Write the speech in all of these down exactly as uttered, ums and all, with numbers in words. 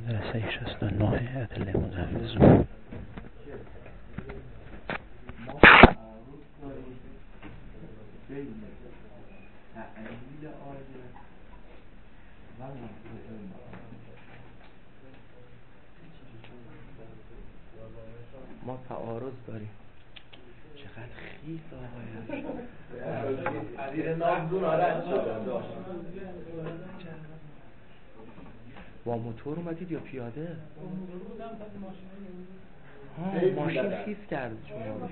مدرسه شصت و نه ادله مجوز. ما تعارض داریم بین تعلیل آیه و مفهوم ما تعارض داریم. چقدر خیز آقای زیر نامدون آرد شد با موتور اومدید یا پیاده؟ ها ماشین خیز کرد شما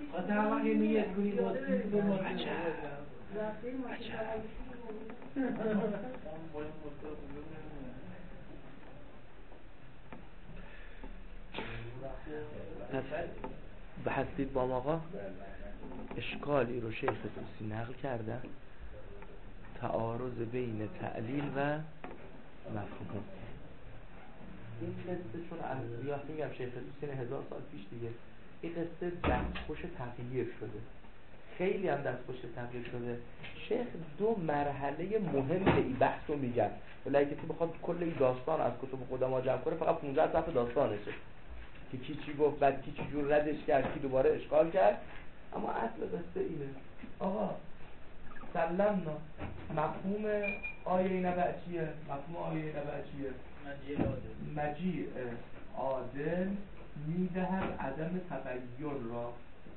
به هستید با آقا اشکالی رو شیخ توسی نقل کرده، تعارض بین تعلیل و مفهوم. این قصه چون از ریاض میگم شیخ توسی هزار سال پیش دیگه این قصه دستخوش تغییر شده، خیلی هم دستخوش تغییر شده. شیخ دو مرحله مهم به این بحث رو میگن، ولی اگه کسی بخواد کل این داستان از کتب قدما جمع کنه فقط پانزده صفحه داستانشه که کی چی گفت، بعد کی چی جور ردش کرد، کی دوباره اشکال کرد. اما اصل قصه اینه آقا سلمنا مفهوم آیه نبع چیه؟ مفهوم آیه نبع چیه؟ مجیع عادل میدهد عدم تغییر را.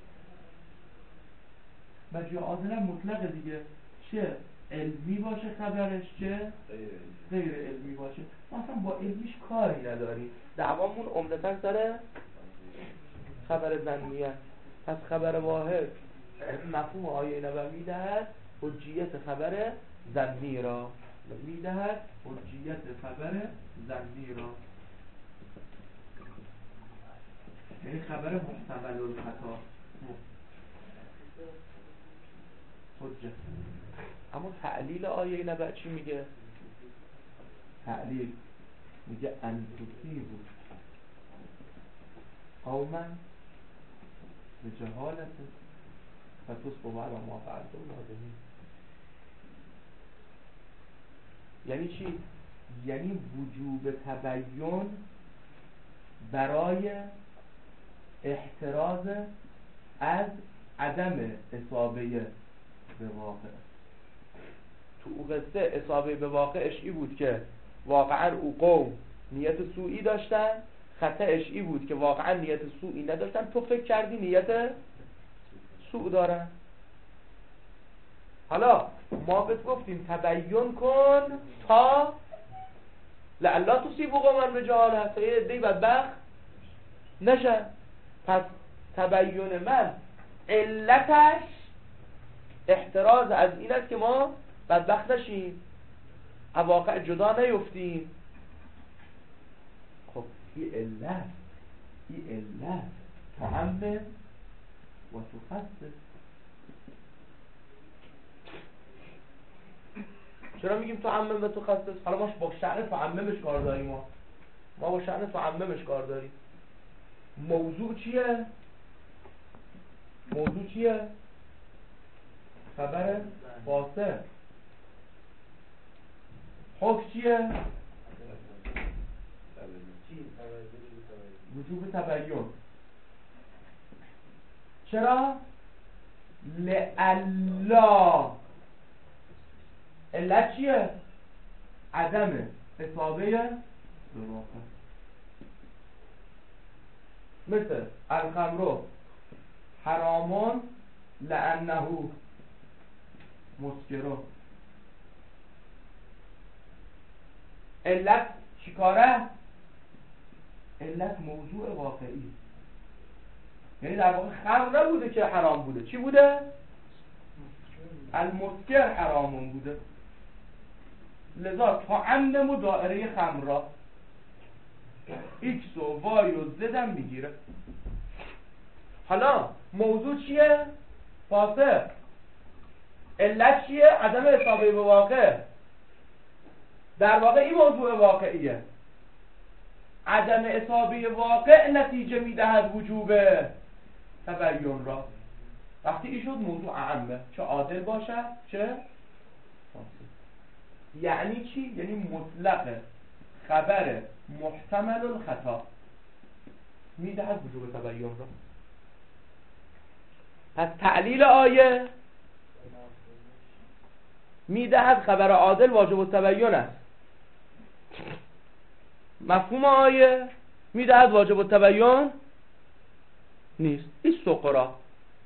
مجیع عادل هم مطلقه دیگه، چه علمی باشه خبرش چه غیر علمی باشه. ما اصلا با علمیش کاری نداریم، دعوامون عمدتاً سر خبر ظنیه. پس خبر واحد مفهوم آیه نبع میدهد حجیت خبر ظنی را، میدهد حجیت خبر ظنی را، یعنی خبر محتمل الخطا حجت. اما تعلیل آیه نبع چی میگه؟ تعلیل میگه انتوسی بود قوما به جهالت و تصبح بعد ما فعلتم نادمین. یعنی چی؟ یعنی وجوب تبیین برای احتراز از عدم اصابه به واقع. تو او قصه اصابه به واقعش ای بود که واقعا او قوم نیت سوئی داشتن، خطأش ای بود که واقعا نیت سوئی نداشتن، تو فکر کردی نیت سوء دارن. حالا ما بهت گفتیم تبیین کن تا لعلا تصیبوا قوما بجهالة، تا یه عده‌ای بدبخت نشن. پس تبیین من علتش احتراز از این است که ما بدبخت نشیم، واقع جدا نیفتیم. خب این علت این علت تعمم و تخصص. چرا میگیم تعمم و تخصص؟ حالا ما با شأن تعممش کار داریم، ما ما با شأن تعممش کار داریم. موضوع چیه؟ موضوع چیه؟ خبر فاسد. حکم چیه؟ وجوب تبیین. چرا؟ لعلا. علت چیه؟ عدم اصابه به واقع. مثل الخمر حرامون لانه مسکر. علت چیکاره؟ علت موضوع واقعی، یعنی در واقع خمر نبوده که حرام بوده، چی بوده؟ المسکر حرامون بوده. لذا تعمم و دائره خمر را ایکس و وای و زد هم میگیره. حالا موضوع چیه؟ فاسق. علت چیه؟ عدم اصابه به واقع. در واقع این موضوع واقعیه. عدم اصابه واقع نتیجه میدهد وجوب تبیین را. وقتی این شد موضوع اعمه، چه عادل باشد چه فاسد. یعنی چی؟ یعنی مطلق خبر محتمل الخطا میدهد وجوب تبیین را. پس تعلیل آیه میدهد خبر عادل واجب التبیین است، مفهوم آیه میدهد واجب التبیین نیست. این سقرا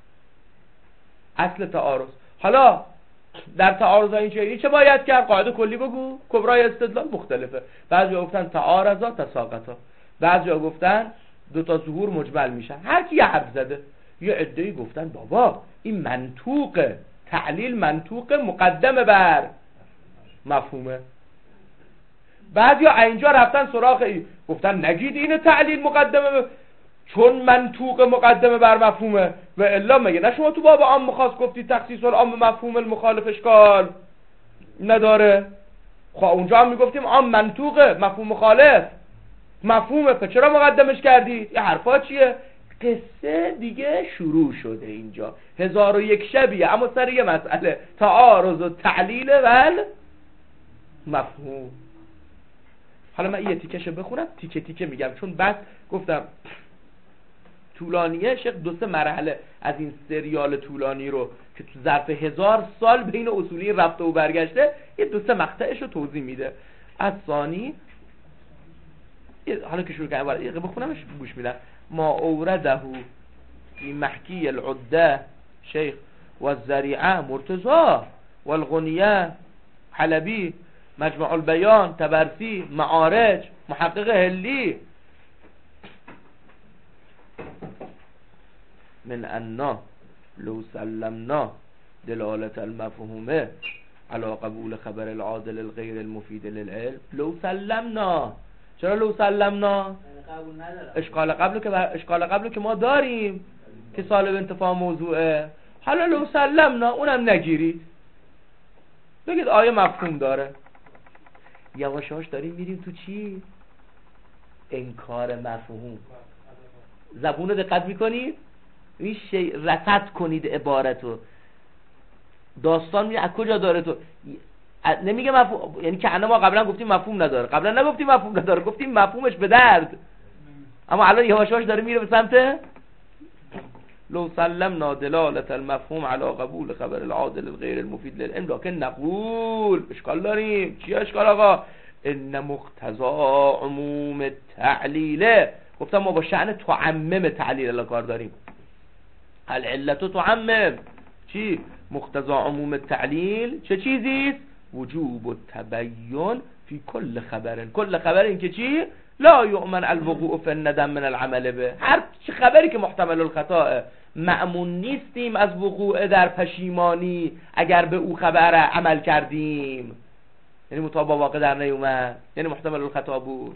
اصل تعارض. حالا در تعارض این چه چه باید کرد؟ قاعده کلی بگو. کبرای استدلال مختلفه. بعضیا گفتن تعارضا تساقطا، بعضیا گفتن دو تا ظهور مجمل میشن. هر کی حرف زده. یه عده‌ای گفتن بابا این منطوق تعلیل منطوق مقدم بر مفهومه. بعضیا اینجا رفتن سراغ این گفتن نگید این تعلیل مقدمه چون منطوق مقدمه بر مفهومه و الا مگه نه شما تو باب عام خاص گفتی تخصیص العام مفهوم المخالف اشکال نداره؟ خب اونجا هم میگفتیم عام منطوقه مفهوم مخالف مفهومه، پس چرا مقدمش کردید؟ این حرفا چیه؟ قصه دیگه شروع شده اینجا هزار و یک شبیه، اما سر یه مسئله تعارض و تعلیل و مفهوم. حالا من یه تیکشو بخونم تیکه تیکه میگم چون بس گفتم طولانیه. شیخ دو سه مرحله از این سریال طولانی رو که تو ظرف هزار سال بین اصولی رفته و برگشته یه دو سه مقطعش رو توضیح میده. از ثانی حالا که شروع کردم برای بخونمش گوش میدم. ما اورده فی محکی العده شیخ و الذریعه مرتضی و الغنیه حلبی مجمع البیان تبرسی معارج محقق هلی من انا لو سلمنا دلالت المفهومه على قبول خبر العادل الغیر المفید للعلم. لو سلمنا، چرا لو سلمنا؟ اشکال قبل که اشکال قبل که ما داریم که سالب انتفاع موضوعه. حالا لو سلمنا اونم نگیرید، بگید آیه مفهوم داره. یواش یواش داریم میریم تو چی؟ انکار مفهوم. زبون رو دقت میکنید؟ این شی رصد کنید عبارتو. داستان میگه از کجا داره تو نمیگه مفهوم، یعنی که ما قبلا گفتیم مفهوم نداره، قبلا نگفتیم مفهوم نداره، گفتیم مفهومش به درد، اما الان یواش یواش داره میره به سمت لو سلمنا دلالت المفهوم على قبول خبر العادل الغیر المفید للعلم لكن نقول. اشکال داریم. چی اشکال آقا؟ ان مقتضا عموم التعلیل. گفتم ما با شأن تعمم تعلیل الان کار داریم. العلت تعمم. چی؟ مقتضا عموم التعلیل چه چیزیست؟ وجوب التبیین فی کل خبر. کل خبر این که چی؟ لا یؤمن الوقوع فی الندم من العمل به. هر چه خبری که محتمل الخطأ مأمون نیستیم از وقوع در پشیمانی اگر به او خبر عمل کردیم، یعنی مطابق واقع در نیومد، یعنی محتمل الخطأ بود.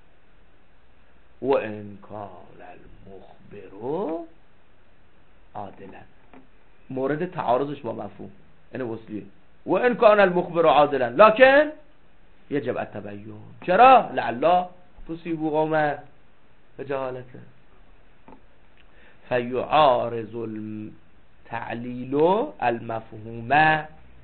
و ان کان المخبر عادلا، مورد تعارضش با مفهوم یعنی وصلیه. و ان کان المخبر عادلا لكن یجب التبیین. چرا؟ لعلا تصیب قوما بجهالته فیعارض التعلیل المفهوم.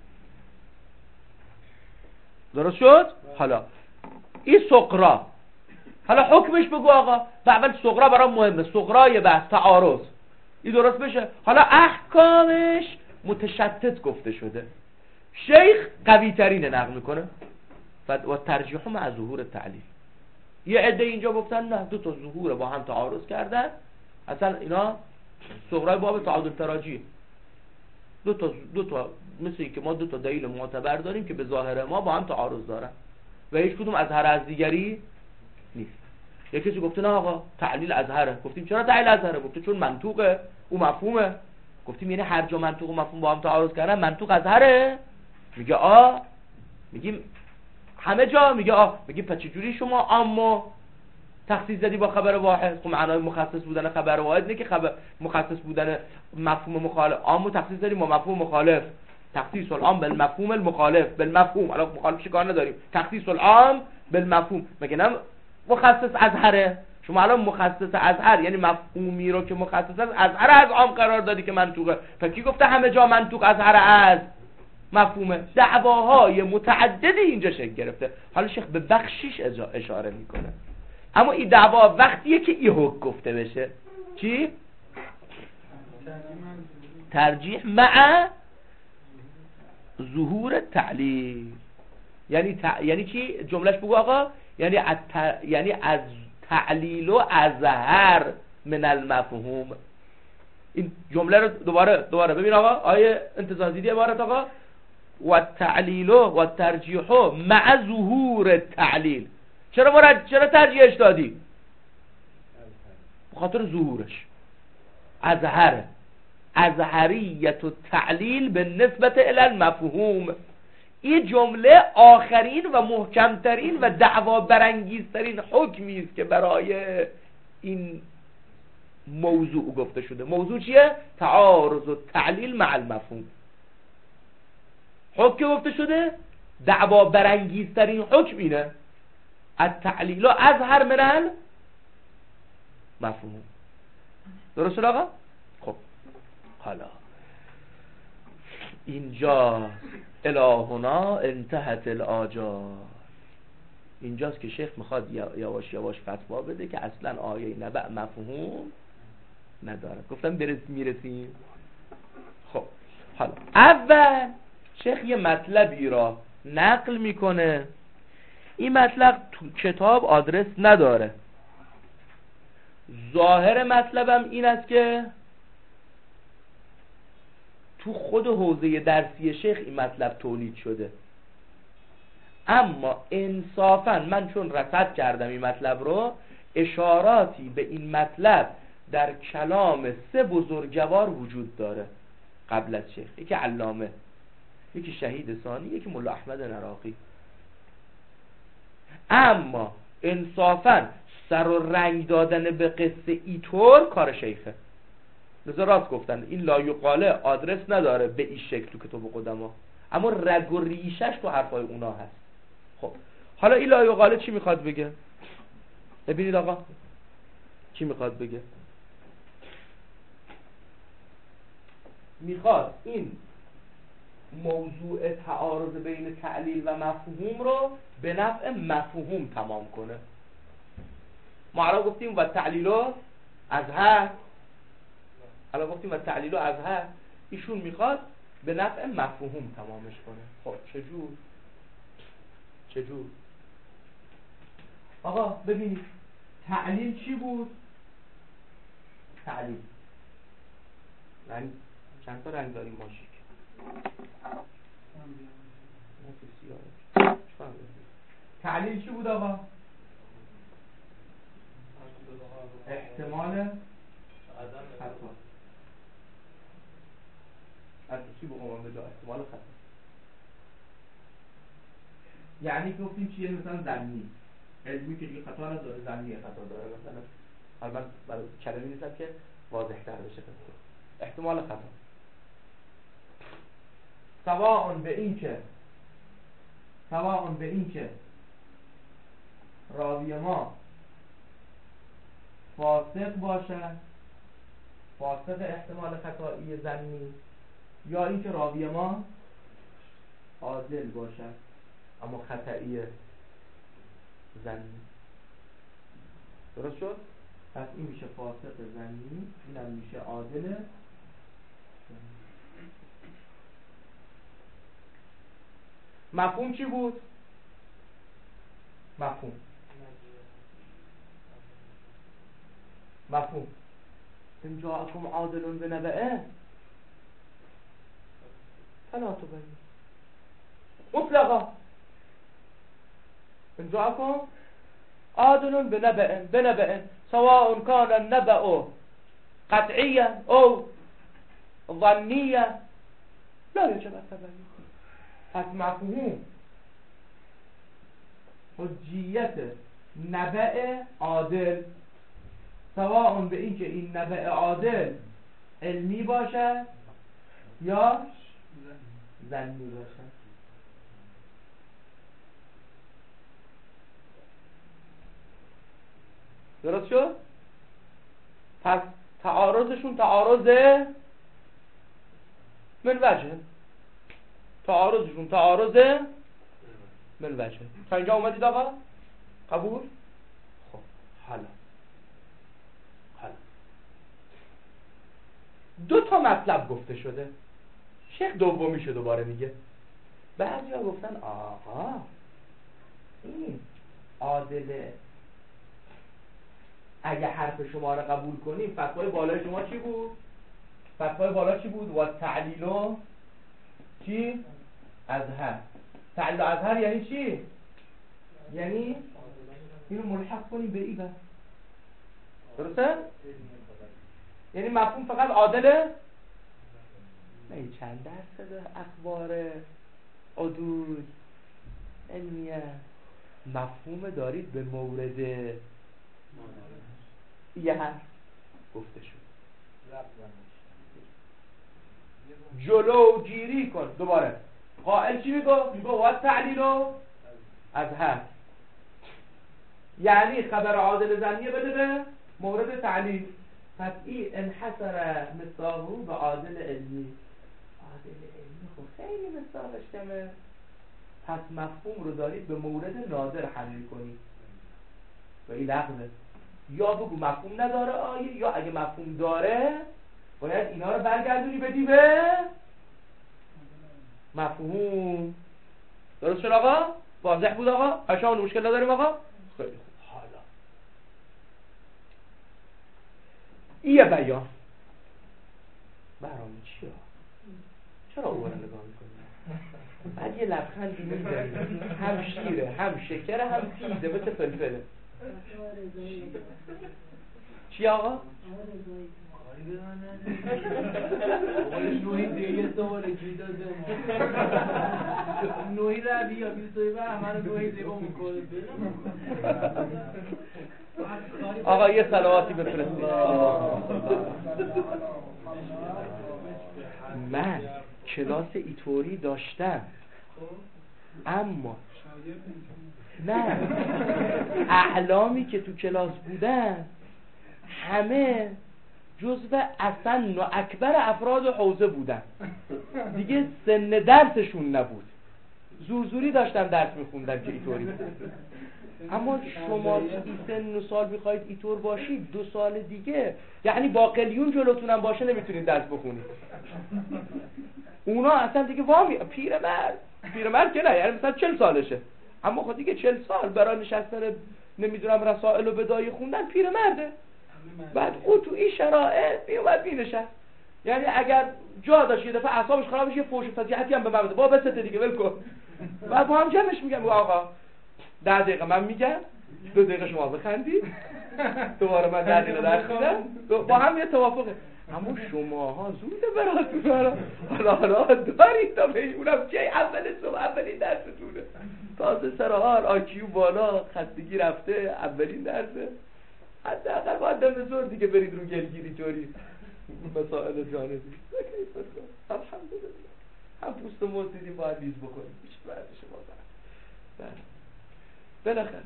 درست شد؟ حالا این سقرا، حالا حکمش بگو آقا. و اول سقرا برام مهمه، سقرای بحث تعارض این درست بشه. حالا احکامش متشتت گفته شده، شیخ قوی ترینه نقل میکنه و ترجیح مع ظهور تعلیل. یه عده اینجا گفتن نه دو تا ظهور با هم تعارض کردن، اصلا اینا سقرای باب تعادل تراجی دو تا دو تا مثل این که ما دو تا دلیل معتبر داریم که به ظاهر ما با هم تعارض دارن و هیچ کدوم از هر از دیگری نیست. یه کسی گفته نه آقا تعلیل ازهره. گفتیم چرا تعلیل ازهره؟ گفته چون منطوقه او مفهومه. گفتیم یعنی هر جا منطوق و مفهوم با هم تعارض کردن منطوق ازهره؟ میگه آ. میگیم همه جا؟ میگه آ. میگیم پس چجوری شما اما تخصیص زدی با خبر واحد؟ خب معنای مخصص بودن خبر واحد نه که خبر مخصص بودن مفهوم مخالف. عامو تخصیص زدی با مفهوم مخالف. تخصیص العام بالمفهوم المخالف بالمفهوم. الان مخالف چیکار نداریم، تخصیص العام بالمفهوم. مگه نه مخصص ازهره؟ شما الان مخصص ازهر یعنی مفهومی رو که مخصص از ازهر از عام قرار دادی که منطوقه. پس کی گفته همه جا منطوق ازهر از؟ مفهومه. دعواهای متعددی اینجا شکل گرفته. حالا شیخ به بخشیش اشاره میکنه، اما این دعوا وقتیه که این حکم گفته بشه. چی؟ ترجیح مع ظهور تعلیل. یعنی ت... یعنی چی؟ جملهش بگو آقا. یعنی از ت... یعنی از تعلیل و ازهر من المفهوم. این جمله رو دوباره دوباره ببین آقا. آیه انتظار دیدی عبارت آقا؟ و تعلیل و ترجیح مع ظهور تعلیل. چرا مرد چرا ترجیحش دادی؟ بخاطر ظهورش. ازهر ازهریت و تعلیل به نسبت الی المفهوم. این جمله آخرین و محکمترین و دعوا برانگیزترین حکمی است که برای این موضوع گفته شده. موضوع چیه؟ تعارض و تعلیل مع المفهوم. حکم گفته شده، دعوا برانگیزترین حکم اینه. التعلیل ازهر من المفهوم. درست شد آقا؟ خب حالا اینجا الهنا انتهت الاجال. اینجاست که شیخ میخواد یواش یواش فتوا بده که اصلا آیه نبع مفهوم نداره. گفتم برس میرسیم. خب حالا اول شیخ یه مطلبی را نقل میکنه. این مطلب تو کتاب آدرس نداره. ظاهر مطلبم این است که تو خود حوزه درسی شیخ این مطلب تولید شده، اما انصافا من چون رصد کردم این مطلب رو، اشاراتی به این مطلب در کلام سه بزرگوار وجود داره قبل از شیخ. یکی علامه، یکی شهید ثانی، یکی مولا احمد نراقی. اما انصافا سر و رنگ دادن به قصه ایطور کار شیخه. لذا راست گفتن این لایقاله آدرس نداره به این شکل تو کتاب قدما، اما رگ و ریشش تو حرفای اونا هست. خب حالا این لایقاله چی میخواد بگه؟ ببینید آقا چی میخواد بگه. میخواد این موضوع تعارض بین تعلیل و مفهوم رو به نفع مفهوم تمام کنه. ما الان گفتیم و تعلیل ازهر، الان گفتیم و تعلیل ازهر، ایشون میخواد به نفع مفهوم تمامش کنه. خب چجور؟ چجور؟ آقا ببینید تعلیل چی بود؟ تعلیل رنگ چند تا رنگ داریم ماشیک تعلیل چی بود آقا؟ احتمال خطا. از چی بقوم به جا احتمال خطا، یعنی گفتیم چیه؟ مثلا ظنی، علمی که دیگه خطا نداره، ظنی خطا داره. مثلا حالا من برای کلمه نیستم که واضح تر بشه. احتمال خطا سواء به این که سواء به این که راوی ما فاسق باشد، فاسق احتمال خطایی ظنی، یا اینکه راوی ما عادل باشد اما خطایی ظنی. درست شد؟ پس این میشه فاسق ظنی، اینم میشه عادل ظنی. مفهوم چی بود؟ مفهوم مفهوم ان جاءکم عادل بنبأ فلا تبینوا مطلقا. ان جاءکم عادل بنبأ بنبأ سواء كان النبأ قطعيا او ظنيا لا يجب التبين. پس مفهوم حجیت نبأ عادل، سواء به این که این نبأ عادل علمی باشد یا ظنی باشد. درست شد؟ پس تعارضشون تعارض من وجه، تعارضشون تعارض من وجه. تا اینجا اومدید آقا؟ قبول؟ خب حالا حالا دو تا مطلب گفته شده. شیخ دومیشو دوباره میگه. بعضیا گفتن آقا این عادله اگه حرف شما رو قبول کنیم فتوای بالای شما چی بود؟ فتوای بالا چی بود؟ و تعلیلو چی؟ ازهر. تعلیل ازهر یعنی چی؟ یعنی اینو ملحق کنیم به ایبه. درسته؟ یعنی مفهوم فقط عادله؟ نه چند درصد اخبار عدول علمیه مفهوم دارید به مورد یه حرف گفته شد جلو گیری کن. دوباره قائل چی میگو؟ میگو وقت تعلیلو از هر، یعنی خبر عادل زنیه بده به مورد تعلیل. پس این انحصر مثاهو به عادل علمی. عادل علمی خب خیلی مثالش کمه. پس مفهوم رو دارید به مورد نادر حمل کنید و این لغوه. یا بگو مفهوم نداره آیه، یا اگه مفهوم داره باید اینا رو برگردونی بدی به مفهوم. درست شد آقا؟ واضح بود آقا؟ اشان مشکل نداریم آقا؟ خیلی خوب. حالا یه بیان برام چیه؟ چرا اولا نگاه میکنی؟ بعد یه لبخندی میزنی، هم شیره هم شکره هم تیزه مثل فلفله. چی آقا؟ نوعی دیگه دوباره کی داده ما نوعی را بیا بیستوی و همه نوعی دیگه میکنه. آقا یه صلواتی بفرستید. من کلاس ایتوری داشتم اما نه اعلامی که تو کلاس بودن همه جزو اصن و اکبر افراد حوزه بودن دیگه، سن درسشون نبود، زورزوری داشتن درس میخوندن که ایتوری. اما شما این سن و سال میخواید ایتور باشید دو سال دیگه، یعنی با قلیون جلوتونم باشه نمیتونید درس بخونید. اونا اصلا دیگه وامی پیرمرد پیرمرد که نه، یعنی مثلا چل سالشه، اما خود دیگه چل سال برای نشستن نمیدونم رسائل و بدایی خوندن پیرمرده. بعد او تو این شرایط میومد مینشست، یعنی اگر جا داشت یه دفعه اعصابش خراب بشه یه فوش فضیحتی هم به من بده، با بسته دیگه ول کن. بعد با هم جمعش میگم آقا ده دقیقه من میگم، دو دقیقه شما بخندید، دوباره من ده دقیقه درس میدم، با هم یه توافقه. اما شماها زوده براتون برا حالا حالا دارید تا به اونم که اول صبح اولین درستونه، تازه سر حال آکیو بالا، خستگی رفته، اولین درسه، حداقل باید دم زور دیگه برید رو گلگیری طوری مسائل جانبی. الحمدلله هم پوست مرتدی باید لیز بکنید بیشه بعد شما برد. بالاخره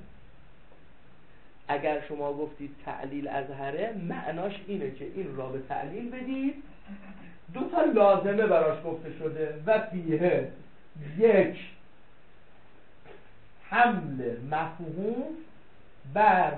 اگر شما گفتید تعلیل ازهره، معناش اینه که این را به تعلیل بدید، دو تا لازمه براش گفته شده و فیه یک حمل مفهوم بر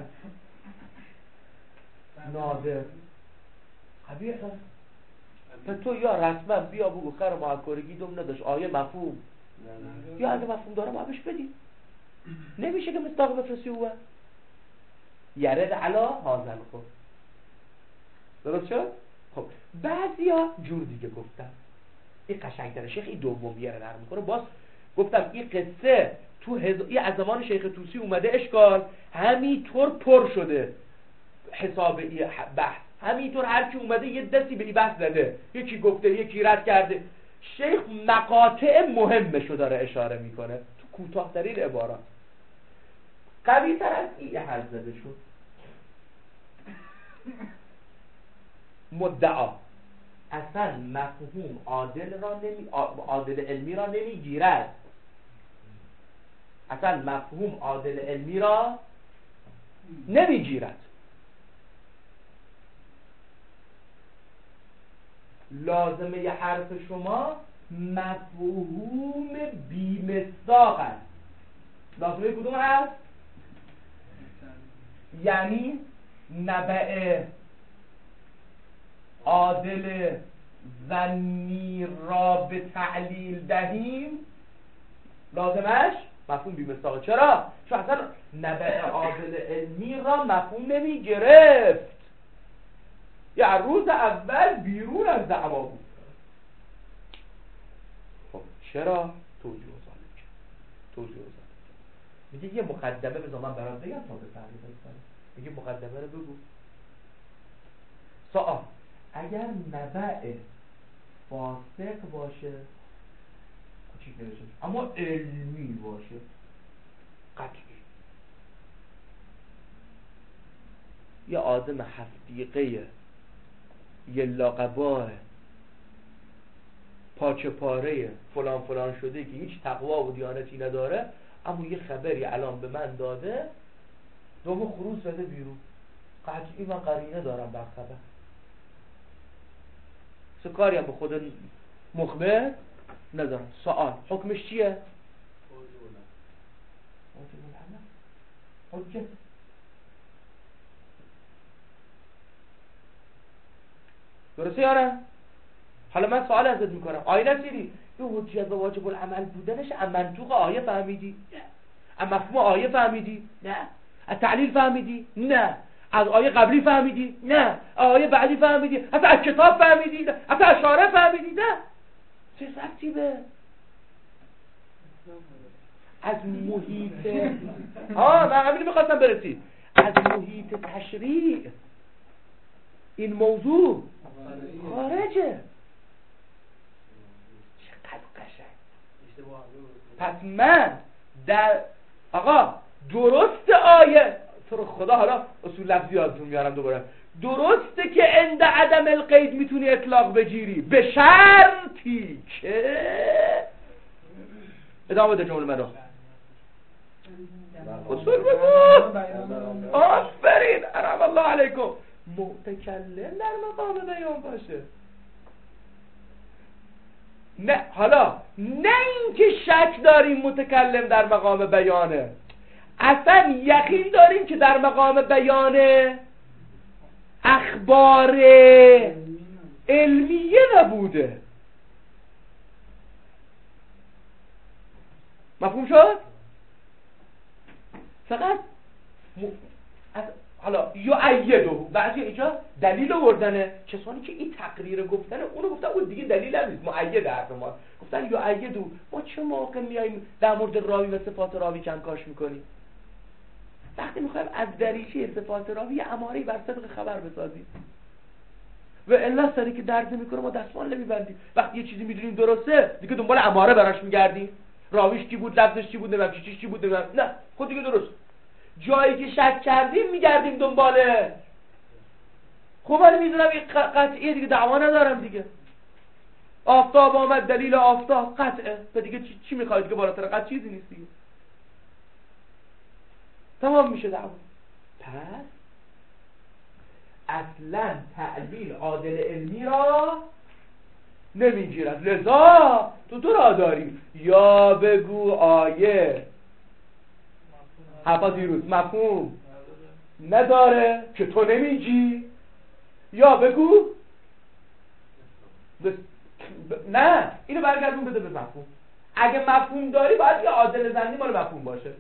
نادر. قبیحه که تو یا رسما بیا بگو خر معکرگی دوم نداشت آیه مفهوم، یا اگه مفهوم داره ما بهش بدید. نمیشه که مستاق بفرستی اوه یرد علا حاضر خود. درست شد؟ خب بعضیا جور دیگه گفتم، این قشنگ داره شیخ این دومیه رو نرم میکنه. باز گفتم این قصه تو هز... این از زمان شیخ توسی اومده اشکال، همینطور پر شده حساب این بحث، همینطور هر کی اومده یه دستی به این بحث زده، یکی گفته یکی رد کرده. شیخ مقاطع مهمشو داره اشاره میکنه تو کوتاه‌ترین عبارات. قوی تر از این حرف زده شد. مدعا اصلا مفهوم عادل را نمی عادل علمی را نمیگیرد، اصلا مفهوم عادل علمی را نمیگیرد. لازمه ی حرف شما مفهوم بی‌مصداق است. لازمه کدوم هست؟ یعنی نبع عادل ظنی را به تعلیل دهیم، لازمش مفهوم بی‌مصداقه. چرا؟ چون اصلا نبع عادل علمی را مفهوم نمی گرفت، یا روز اول بیرون از دعوا بود. خب چرا؟ توجیه و ذالک توجیه و ذالک میگه یه مقدمه بذار من برات بگم تا بفهمی. میگه مقدمه رو بگو. سوال: اگر نبع فاسق باشه کوچیک نمیشه، اما علمی باشه قطعی، یه آدم هفتیقه یه لاقباه پاچه پاره فلان فلان شده که هیچ تقوا و دیانتی نداره، اما یه خبری الان به من داده، دوم خروس بده بیرون، قطعی من قرینه دارم بر خبر. سه کاری هم به خود مخبر ندارم. سوال: حکمش چیه؟ حجت. درسته یا نه؟ حالا من سوال ازت میکنم، آیه نصیری این حجت و واجب العمل بودنش از منطوق آیه فهمیدی؟ نه. از مفهوم آیه فهمیدی؟ نه. از تعلیل فهمیدی؟ نه. از آیه قبلی فهمیدی؟ نه. آیه بعدی فهمیدی؟ حتی از کتاب فهمیدی؟ نه. حتی از شارع فهمیدی؟ نه. چه سبتی به از محیط آه من همینی میخواستم برسی، از محیط تشریع این موضوع خارجه. چقدر قشنگ. پس من در آقا درست آیه تو رو خدا، حالا اصول لفظی یادتون میارم دوباره، درسته که عند عدم القید میتونی اطلاق بگیری به شرطی که ادامه بده جمله منو. اصول بگو. آفرین، ارحم الله علیکم. متکلم در مقام بیان باشه. نه حالا نه اینکه شک داریم متکلم در مقام بیانه، اصلا یقین داریم که در مقام بیان اخبار علمیه نبوده. مفهوم شد؟ فقط م... از... حالا یا ایدو بعضی اینجا دلیل آوردنه، کسانی که این تقریر گفتنه اونو گفتن اون دیگه دلیل نیست، مؤید حرف ما گفتن یا ایدو. ما چه موقع میایم در مورد راوی و صفات راوی کنکاش میکنیم؟ وقتی میخوایم از دریچه صفات راوی اماره‌ای بر صدق خبر بسازیم، و الا سری که درد نمیکنه ما دستمال نمیبندیم. وقتی یه چیزی میدونیم درسته دیگه دنبال اماره براش میگردیم، راویش کی بود، لفظش چی بود، نمیدونم چیش چی بود، نمیدونم نه خود دیگه درست. جایی که شک کردیم میگردیم دنباله. خب من میدونم این قطعیه دیگه، دعوا ندارم دیگه. آفتاب آمد دلیل آفتاب قطعه، و دیگه چی, چی میخواید که بالاتر قطع چیزی نیست دیگه. تمام میشه دعوا. پس اصلا تعلیل عادل علمی را نمیگیرد. لذا تو تو را داری یا بگو آیه حفا دیروز مفهوم نداره که تو نمیگی، یا بگو ب... ب... نه اینو برگردون بده به مفهوم. اگه مفهوم داری باید یه عادل ظنی مال مفهوم باشه،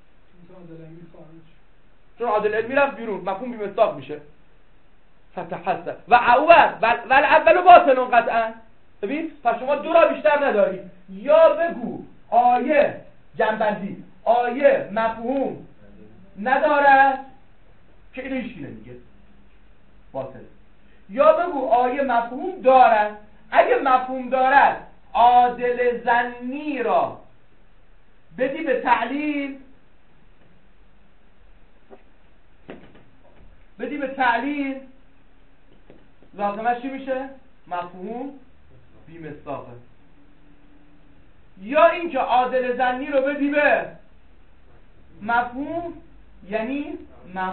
چون عادل علمی رفت بیرون مفهوم بی‌مصداق میشه. فتحسن و اول ول اول باطن قطعا. ببین پس شما دو را بیشتر نداری، یا بگو آیه جنبندی آیه مفهوم نداره که اینو هیچی نمیگه باطل، یا بگو آیه مفهوم داره. اگه مفهوم داره عادل ظنی را بدی به تعلیل، بدی به تعلیل لازمش چی میشه؟ مفهوم بی‌مصداقه. یا اینکه عادل ظنی رو بدی به مفهوم، یعنی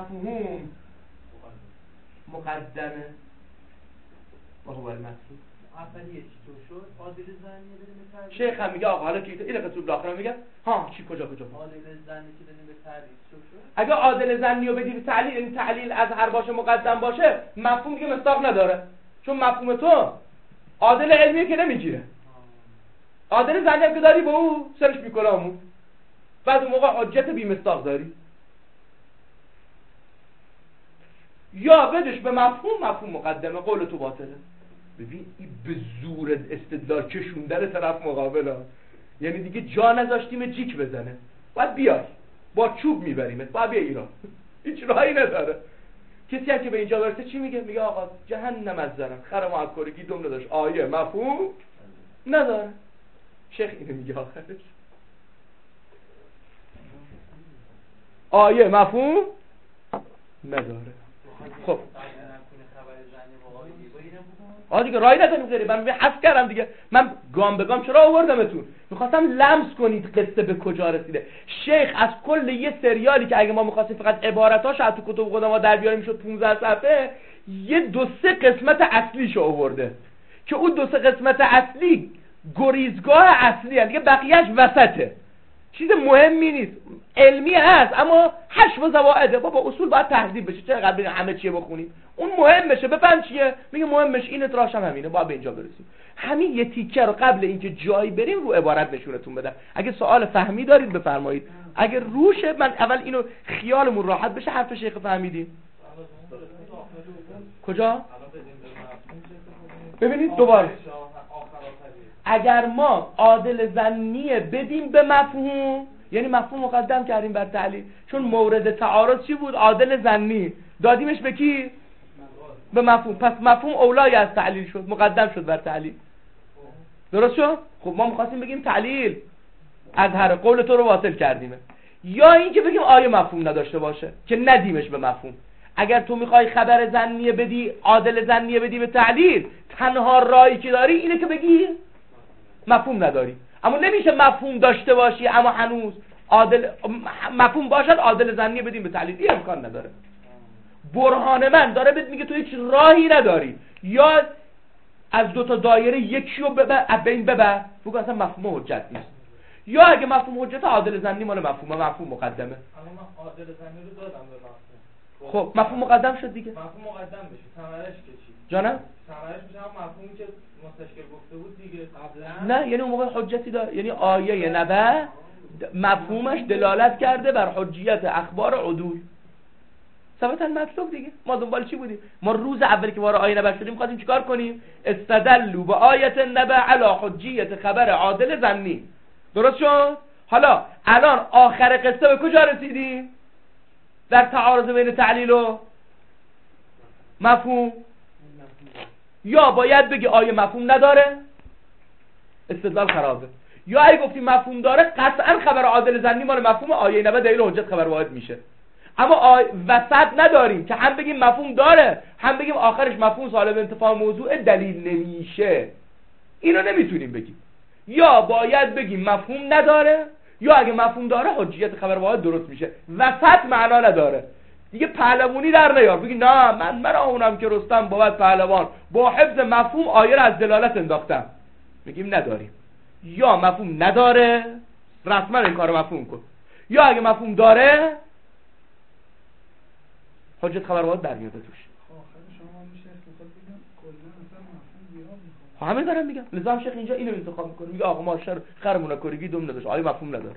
مفهوم مقدمه و هو المطلوب. اولیه چطور شد؟ عادل زنی بدیم به تعریف. شیخ هم میگه آقا حالا که اینو قصه داخل میگه ها چی کجا کجا عادل زنی که بدیم به تعریف چطور شد؟ اگه عادل زنی رو بدی به تعلیل، این تعلیل از هر باشه مقدم باشه، مفهوم دیگه مصداق نداره، چون مفهوم تو عادل علمیه که نمیگیره. عادل زنی هم که داری با او سرش میکنه همون، بعد اون موقع حجت بی مصداق داری. یا بدش به مفهوم، مفهوم مقدمه، قول تو باطله. ببین این به زور استدلال کشوندن طرف مقابل ها، یعنی دیگه جا نذاشتیم جیک بزنه، باید بیای با چوب میبریمت، باید بیا ایران، هیچ راهی نداره. کسی هم که به اینجا برسه چی میگه؟ میگه آقا جهنم از زنم خر معکرگی دوم نداشت، آیه مفهوم نداره. شیخ اینو میگه آخرش، آیه مفهوم نداره. خب آه دیگه رای نداریم غیره. من حذف کردم دیگه، من گام به گام چرا آوردمتون؟ میخواستم لمس کنید قصه به کجا رسیده. شیخ از کل یه سریالی که اگه ما میخواستیم فقط عبارتاش از تو کتب قدما در بیاریم میشد پانزده صفحه، یه دو سه قسمت اصلیشو آورده که اون دو سه قسمت اصلی گریزگاه اصلی هست، دیگه بقیهش وسطه، چیز مهمی نیست، علمی هست اما حشو و زوائده. بابا اصول باید تهذیب بشه، چرا قبل همه چیه بخونیم؟ اون مهم بشه، بفهم چیه. میگه مهمش اینه، تراش هم همینه، باید به اینجا برسیم. همین یه تیکه رو قبل اینکه جایی بریم رو عبارت نشونتون بدم. اگه سوال فهمی دارید بفرمایید، اگه روشه من اول اینو خیالمون راحت بشه حرف شیخ فهمیدیم. کجا؟ ببینید دوباره، اگر ما عادل ظنیه بدیم به مفهوم، یعنی مفهوم مقدم کردیم بر تعلیل، چون مورد تعارض چی بود؟ عادل ظنی، دادیمش به کی؟ به مفهوم. پس مفهوم اولای از تعلیل شد، مقدم شد بر تعلیل. درست شد؟ خب ما می‌خواستیم بگیم تعلیل از هر قول تو رو واصل کردیم، یا اینکه بگیم آیه مفهوم نداشته باشه که ندیمش به مفهوم. اگر تو میخوای خبر ظنیه بدی، عادل ظنیه بدی به تعلیل، تنها راهی که داری اینه که بگی مفهوم نداری. اما نمیشه مفهوم داشته باشی اما هنوز عادل مفهوم باشد عادل ظنیه بدیم به تعلیل، این امکان نداره. برهان من داره بهت میگه تو هیچ راهی نداری، یا از دو تا دایره یکی رو ببر بین ببر بگو اصلا مفهوم حجت نیست، یا اگه مفهوم حجت عادل ظنی مال مفهوم مفهوم مقدمه. اما من عادل ظنی رو دادم به مفهوم، خب مفهوم مقدم شد دیگه. مفهوم مقدم بشه، ثمرش که چی؟ جانم ثمرش میشه هم مفهومی که مستشکل گفته بود دیگه قبلا. نه یعنی اون موقع حجتی داره، یعنی آیه نبأ مفهومش دلالت کرده بر حجیت اخبار عدول. ثبت المطلوب دیگه. ما دنبال چی بودیم؟ ما روز اولی که وارد آیه نبأ شدیم خواستیم چیکار کنیم؟ استدلوا به آیه نبأ علی حجیت خبر عادل ظنی. درست شد؟ حالا الان آخر قصه به کجا رسیدیم؟ در تعارض بین تعلیل و مفهوم. یا باید بگی آیه مفهوم نداره، استدلال خرابه، یا اگه گفتی مفهوم داره قطعا خبر عادل ظنی مال مفهوم آیه نبأ دلیل حجت خبر واحد میشه. اما آی... وسط نداریم که هم بگیم مفهوم داره هم بگیم آخرش مفهوم صالح انتفاع موضوع دلیل نمیشه. اینو نمیتونیم بگیم. یا باید بگیم مفهوم نداره، یا اگه مفهوم داره حجیت خبر واحد درست میشه. وسط معنا نداره دیگه. پهلوانی در نیار بگی نه من من اونم که رستم بابت پهلوان با حفظ مفهوم آیه را از دلالت انداختم. میگیم نداریم. یا مفهوم نداره رسما این کارو مفهوم کن، یا اگه مفهوم داره حجت خبر واحد در میاد توش. همه دارم میگم. لذا هم شیخ اینجا اینو انتخاب میکنه، میگه آقا ما شر خرمون کرگی دوم نداشت، آیه مفهوم نداره.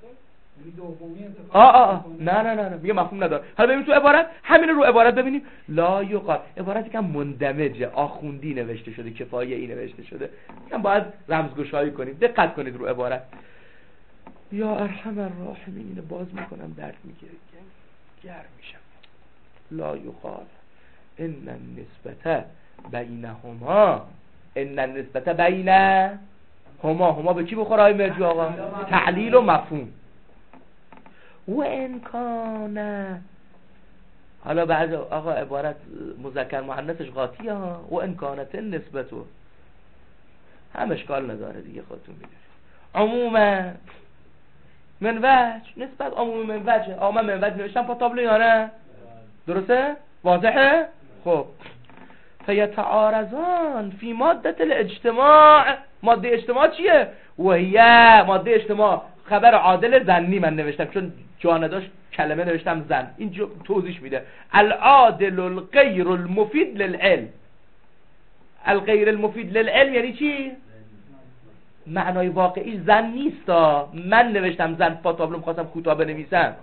آه آه آه نه نه نه میگه مفهوم نداره. حالا ببین تو عبارت همین رو عبارت ببینیم. لا یقال عبارتی که مندمجه، آخوندی نوشته شده، کفایه ای نوشته شده، میگم باید رمزگشایی کنیم. دقت کنید رو عبارت. یا ارحم الراحمین. اینو باز میکنم درد میگیره، گرم میشم. لا یقال ان النسبه بینهما، ان النسبه بین هما، هما به کی بخوره های مرجو آقا؟ تعلیل و مفهوم. و انکانه، حالا بعد آقا عبارت مذکر مؤنثش قاطی ها. و انکانت نسبتو هم اشکال نداره دیگه، خودتون میدونید. عموما من وجه، نسبت عموم من وجه. آقا من من وجه نوشتم پا تابلو یا نه؟ درسته؟ واضحه؟ خب فیتعارضان فی ماده الاجتماع. ماده اجتماع چیه؟ وهیه ماده اجتماع خبر عادل زنی من نوشتم چون جا نداشت کلمه نوشتم زن. این توضیح میده العادل الغیر المفید للعلم. الغیر المفید للعلم یعنی چی؟ معنای واقعی زن نیستا. من نوشتم زن پاتابلو میخواستم کوتاه بنویسم.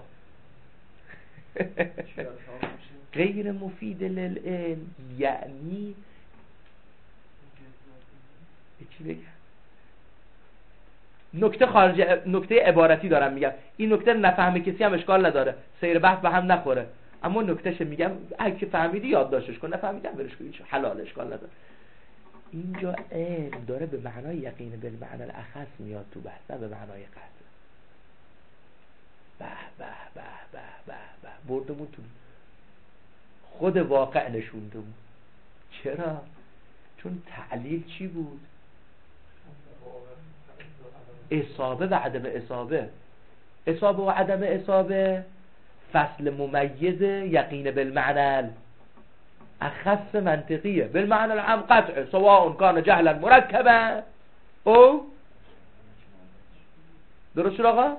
غیر مفید للعلم یعنی چی بگم؟ نکته خارج نکته عبارتی دارم میگم. این نکته نفهمه کسی هم اشکال نداره، سیر بحث به هم نخوره، اما نکتهش میگم اگه فهمیدی یادداشتش کن، نفهمیدم برش کن، حلال اشکال نداره. اینجا علم داره به معنای یقین به معنای الاخص میاد تو بحث، نه به معنای قطع. به به به به به به بردمون تو خود واقع نشوندمون. چرا؟ چون تعلیل چی بود؟ اصابه و عدم اصابه. اصابه و عدم اصابه فصل ممیز یقین بالمعنى اخص منطقیه. بالمعنى العام قطع سواء كان جهلا مرکبا او درست شد آقا؟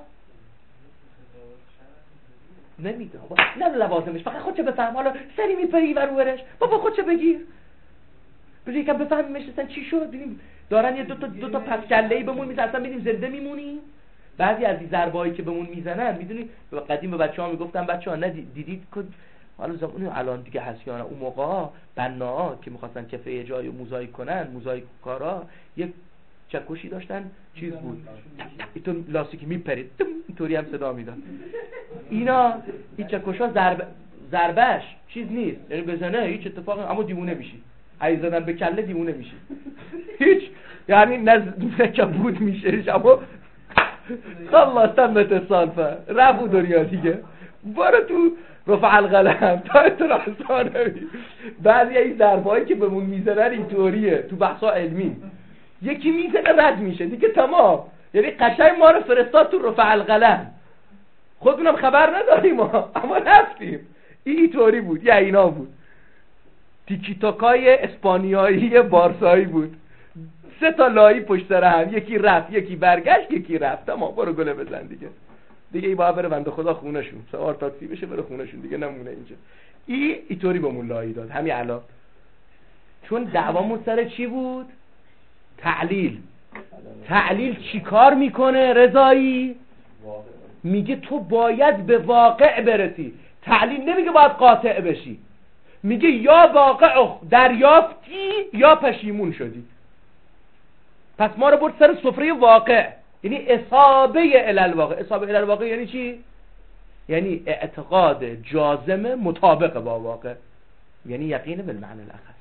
نمیده نه لوازمش فقط خودشو بفهم. حالا سری میپری ور ورش بابا خودشو بگیر بذار یکم بفهمیمش اصلا چی شد. ببینیم دارن یه دو تا دو تا پس کله‌ای بهمون میزنن اصلا ببینیم زنده میمونیم. بعضی از این ضربایی که بهمون میزنن میدونی قدیم به بچه‌ها میگفتن بچه‌ها نه دیدید که حالا زمان الان دیگه هست یا نه اون موقع بناها که می‌خواستن کفه یه جایی موزاییک کنن موزاییک کارا یک چکشی داشتن چیز بود اینطور لاستیکی میپرید اینطوری هم صدا میداد. اینا این چکشا ضرب ضربش چیز نیست یعنی بزنه هیچ اتفاقی اما دیوونه میشی. اگه زدن به کله دیوونه میشی. هیچ یعنی نه کبود میشه اما خلاص تمت الصالفه رفو دنیا دیگه برو تو رفع القلم تا اتراسان نبید. بعضی این ضربایی که بهمون میزنن اینطوریه تو بحثا علمی یکی میزنه رد میشه دیگه تمام. یعنی قشنگ ما رو فرستاد تو رفع القلم خودمونم خبر نداریم ما اما رفتیم. این طوری بود یا اینا بود. تیکی تاکای اسپانیایی بارسایی بود. سه تا لایی پشت سر هم یکی رفت یکی برگشت یکی رفت تمام برو گله بزن دیگه. دیگه ای باید بره بنده خدا خونهشون سوار تاکسی بشه بره خونهشون دیگه نمونه اینجا. ای اینطوری بهمون لایی داد همین الان. چون دعوامون سر چی بود؟ تعلیل. تعلیل چی کار میکنه رضایی؟ میگه تو باید به واقع برسی. تعلیل نمیگه باید قاطع بشی، میگه یا واقع دریافتی یا پشیمون شدی. پس ما رو برد سر سفره واقع یعنی اصابه الالواقع. اصابه الالواقع یعنی چی؟ یعنی اعتقاد جازم مطابق با واقع یعنی یقین بالمعنى الاخص.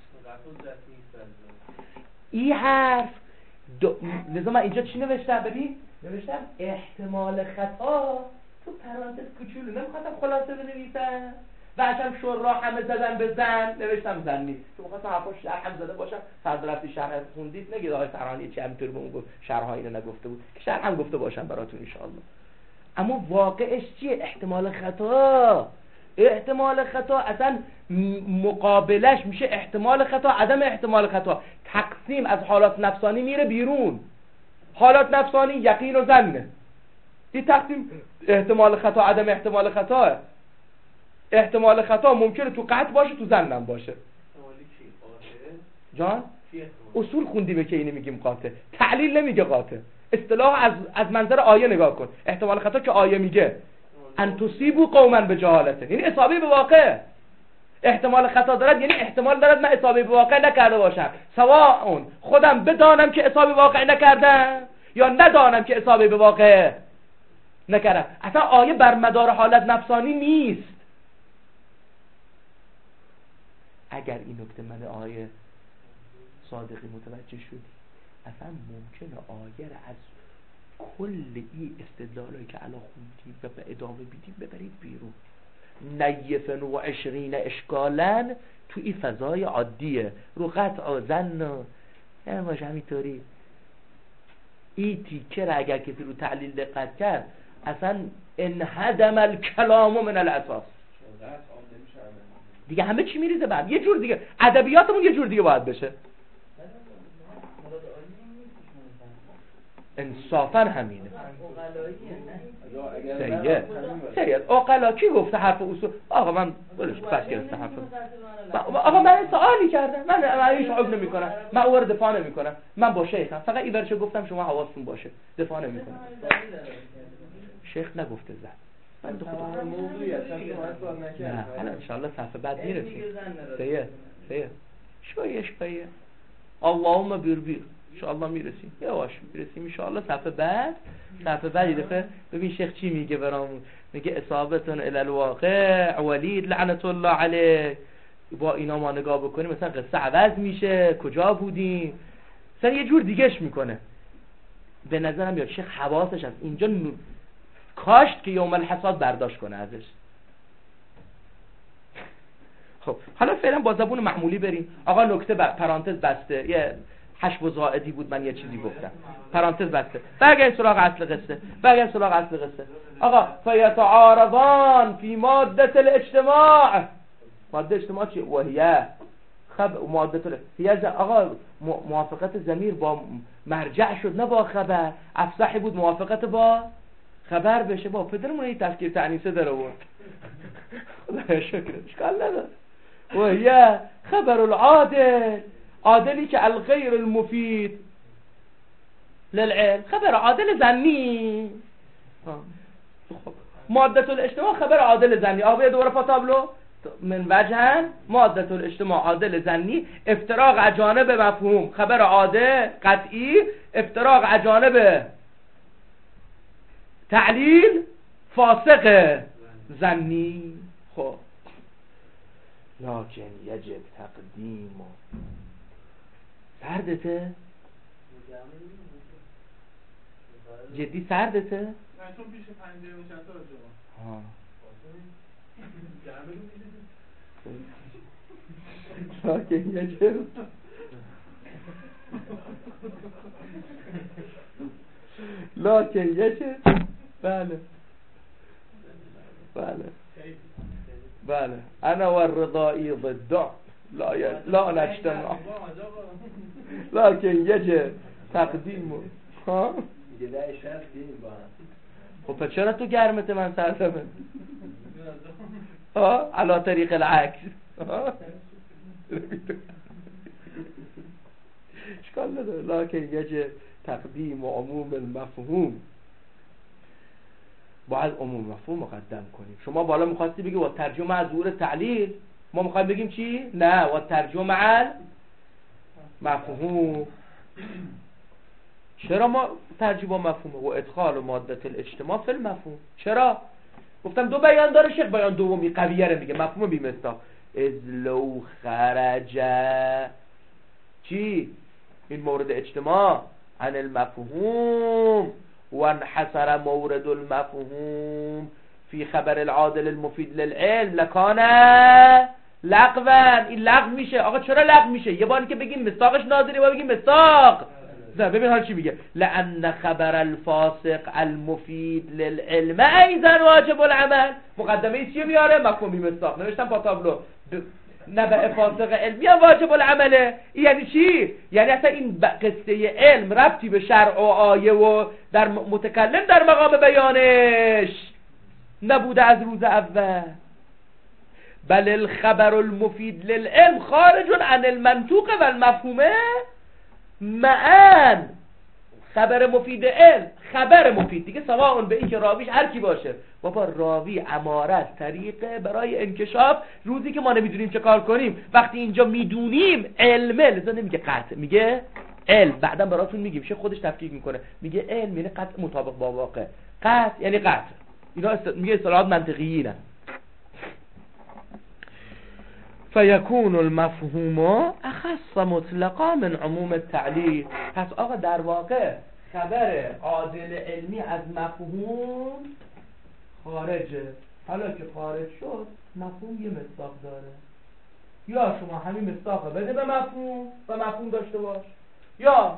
این حرف دو... لذا من اینجا چی نوشتم؟ ببین نوشتم احتمال خطا تو پرانتز کوچولو نمیخواستم خلاصه بنویسم بعدم شورا همه زدن به زن نوشتم زن نیست چون میخواستم حرفاش شرح هم زده باشم. فرد رفتی شرح خوندید نگید آقای فرهانی چی همینطوری به اون گفت شرح اینو نگفته بود که شرح هم گفته باشم براتون انشاءالله. اما واقعش چیه؟ احتمال خطا. احتمال خطا اصلا مقابلش میشه احتمال خطا عدم احتمال خطا. تقسیم از حالات نفسانی میره بیرون. حالات نفسانی یقین و ظنه. این تقسیم احتمال خطا عدم احتمال خطاه. احتمال خطا ممکنه تو قطع باشه تو ظنم باشه. جان اصول خوندیم که اینو میگیم قاطع. تعلیل نمیگه قاطع. اصطلاح از از منظر آیه نگاه کن. احتمال خطا که آیه میگه ان تصیبوا قوما بجهالت یعنی اصابه به واقع. احتمال خطا دارد یعنی احتمال دارد من اصابه به واقع نکرده باشم سواء خودم بدانم که اصابه به واقع نکردم یا ندانم که اصابه به واقع نکردم. اصلا آیه بر مدار حالت نفسانی نیست. اگر این نکته من آیه صادقی متوجه شدی اصلا ممکنه آیه را از کل این استدلالایی که الان خوندیم و به ادامه بیدیم ببرید بیرون. نیفن و عشرین اشکالن تو این فضای عادیه رو قطع زن و یعنی باشه همینطوری. این تیکه را اگر کسی رو تعلیل دقت کرد اصلا انهدم الکلام من الاساس دیگه همه چی میریزه بعد یه جور دیگه. ادبیاتمون یه جور دیگه باید بشه. انصافا همینه. سید سید عقلا کی گفته حرف اصول؟ آقا من بلش پس گرفتم حرف. آقا من سوالی کردم. من من هیچ عیب نمی‌کنم. من او رو دفاع نمی‌کنم. من با شیخم. فقط این ورشو گفتم شما حواستون باشه. دفاع نمی‌کنم. شیخ نگفته زن. من دو خدا نه حالا ان شاء الله صفحه بعد میرسیم. سید سید شویه شویه اللهم بیر بیر ان شاء الله میرسیم. یواش میرسیم ان شاء الله صفحه بعد. صفحه بعد یه دفعه ببین شیخ چی میگه برامون. میگه اصابتون الی الواقع ولید لعنت الله علیه. با اینا ما نگاه بکنیم مثلا قصه عوض میشه. کجا بودیم مثلا یه جور دیگهش میکنه. به نظرم میاد شیخ حواسش از اینجا ن... کاشت که یوم الحصاد برداشت کنه ازش. خب حالا فعلا با زبون معمولی بریم. آقا نکته ب... پرانتز بسته. یه حشو و زائدی بود من یه چیزی گفتم. پرانتز بسته. برگردیم سراغ اصل قصه. برگردیم سراغ اصل قصه. آقا فیتعارضان فی ماده الاجتماع. ماده اجتماع چیه؟ وهیه خب ماده هیه. آقا موافقت ضمیر با مرجع شد نه با خبر. افصحی بود موافقت با خبر بشه. با پدرمون این تفکیر تعنیسه داره بود. خدایا شکر اشکال نداره. وهیه خبر العادل. عادلی که الغیر المفید للعلم. خبر عادل ظنی. ماده الاجتماع خبر عادل ظنی. آقا دوباره پاتابلو من وجهن ماده الاجتماع عادل ظنی. افتراق اجانب مفهوم خبر عادل قطعی. افتراق اجانب تعلیل فاسق ظنی. خب لکن یجب تقدیم. سردته؟ جدی سردته؟ نه چون پیش پنجره نشسته آجا. ها لکن یجب لکن یجب بله بله بله انا والرضائي ضد لا ي... لا نجتمع لكن يجب تقديمه. ها خب پس چرا تو گرمت من سردمه؟ ها على طریق العکس. اشکال نداره. لكن يجب تقدیم عموم المفهوم. باید عموم مفهوم مقدم کنیم. شما بالا می‌خواستی بگی و ترجمه از ظهور تعلیل. ما می‌خوایم بگیم چی؟ نه و ترجمه عن مفهوم. چرا ما ترجمه مفهومه و ادخال ماده الاجتماع فی المفهوم؟ چرا؟ گفتم دو بیان داره. شیخ بیان دومی قویه میگه مفهوم بی‌مصداق. از لو خرج چی؟ این مورد اجتماع عن المفهوم وانحصر مورد المفهوم في خبر العادل المفید للعلم لکان لغوا. این لغو میشه. آقا چرا لغو میشه؟ یه باری که بگیم مصداقش ناظری با بگیم مصداق. نه ببین حال چی میگه. لان خبر الفاسق المفید للعلم ایضا واجب العمل. مقدمه چیه میاره؟ مفهوم مصداق. نوشتم با تابلو نبع فاسق علمی هم واجب العمله. یعنی چی؟ یعنی اصلا این قصه علم ربطی به شرع و آیه و در متکلم در مقام بیانش نبوده از روز اول. بل الخبر المفید للعلم خارج عن المنطوق و المفهومه معاً. خبر مفید علم خبر مفید دیگه سواء به این که راویش هر کی باشه. بابا راوی امارت طریقه برای انکشاف. روزی که ما نمیدونیم چه کار کنیم وقتی اینجا میدونیم علمه. لذا نمیگه قطع میگه علم. بعدا براتون میگیم شیخ خودش تفکیک میکنه میگه علم یعنی قطع مطابق با واقع. قطع یعنی قطع. اینا است... میگه اصطلاحات منطقیه نه. فیکون المفهوم اخص مطلقا من عموم التعلیل. پس آقا در واقع خبر عادل علمی از مفهوم خارجه. حالا که خارج شد مفهوم یه مصداق داره. یا شما همین مصداق بده به مفهوم و مفهوم داشته باش، یا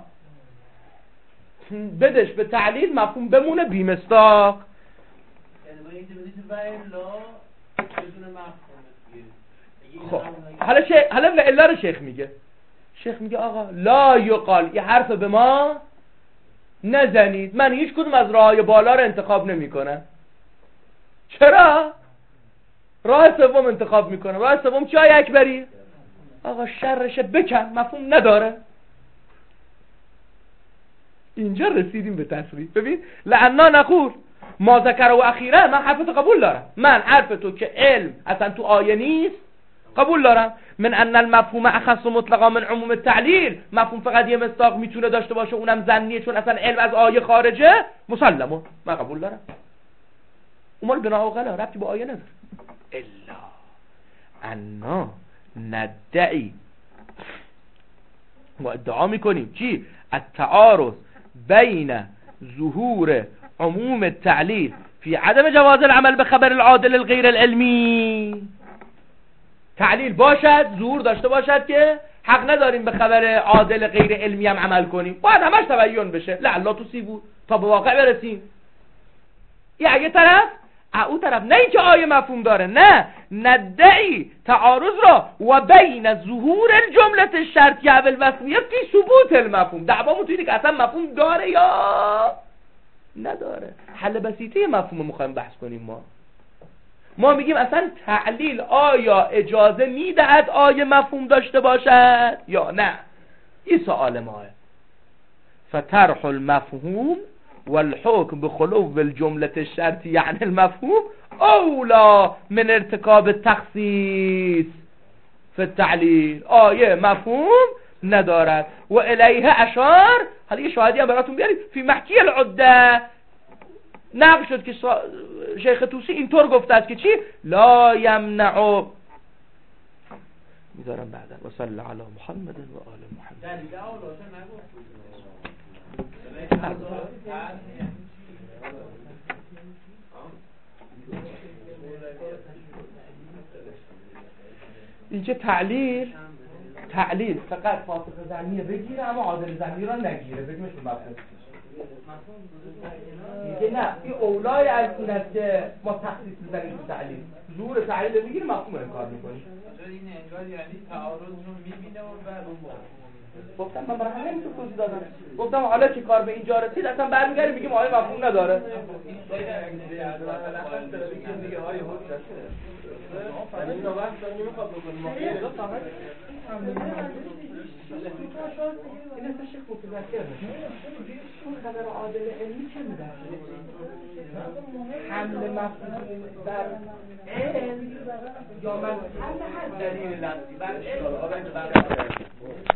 بدش به تعلیل مفهوم بمونه بی مصداق. خب حالا شیخ حالا و الا رو شیخ میگه شیخ میگه آقا لا یقال یه حرف به ما نزنید، من هیچ کدوم از راههای بالا رو انتخاب نمی کنم. چرا؟ راه سوم انتخاب میکنم. راه سوم چی های اکبری؟ آقا شرش بکن، مفهوم نداره. اینجا رسیدیم به تصریح. ببین لعنا نقول ما ذکر و اخیرا، من حرف تو قبول دارم، من حرف تو که علم اصلا تو آیه نیست قبول دارم. من ان المفهوم اخص مطلقا من عموم التعلیل، مفهوم فقط یه مصداق میتونه داشته باشه اونم ظنیه چون اصلا علم از آیه خارجه، مسلمه، من قبول دارم. اون بنا اوغلا ربطی با آیه نداره. الا انا ندعی، ما ادعا میکنیم چی؟ التعارض بین ظهور عموم التعلیل فی عدم جواز العمل به خبر العادل الغیر العلمی، تعلیل باشد، ظهور داشته باشد که حق نداریم به خبر عادل غیر علمی هم عمل کنیم، باید همش تبیین بشه لعلا تو سی بود تا به واقع برسیم. یه یه طرف او طرف نه اینکه آیه مفهوم داره، نه ندعی تعارض را و بین ظهور الجمله الشرطیه و الوصفیه فی ثبوت المفهوم. دعوامون توی اینه که اصلا مفهوم داره یا نداره. حل بسیطه مفهوم میخوایم بحث کنیم. ما ما میگیم اصلا تعلیل آیا اجازه میدهد آیه مفهوم داشته باشد یا نه. این سوال ماه. فطرح المفهوم والحكم بخلو الجملة الشرطية يعني المفهوم أولى من ارتكاب التخصيص في التعليل. آیه مفهوم ندارد و الیه اشار. حالا یه شاهدی هم براتون بیاریم. فی محکی العده نقل شد که شیخ طوسی اینطور گفته است که چی؟ لا یمنع. میذارم بعدا. و صلی علی محمد و آل محمد. اینجا تعلیل تعلیل فقط فاسق ظنیه بگیره اما عادل ظنی را نگیره. بگیمش به مفهوم میگه نه این اولای از این است که ما تخصیص بزنیم تو تعلیل. ظهور تعلیل رو میگیره مفهوم انکار میکنیم. این انگار یعنی تعارض رو میبینه و بعد گفتم من برای همه اینطور توضیح دادم. گفتم حالا که کار به اینجا رسید اصلا برمیگردیم میگیم آیه مفهوم نداره. این اصلا شیخ متذکر اون خبر عادل علمی چه میدهد؟ حمل مفهوم بر علم یا من حمل هر دلیل لفظی بر علم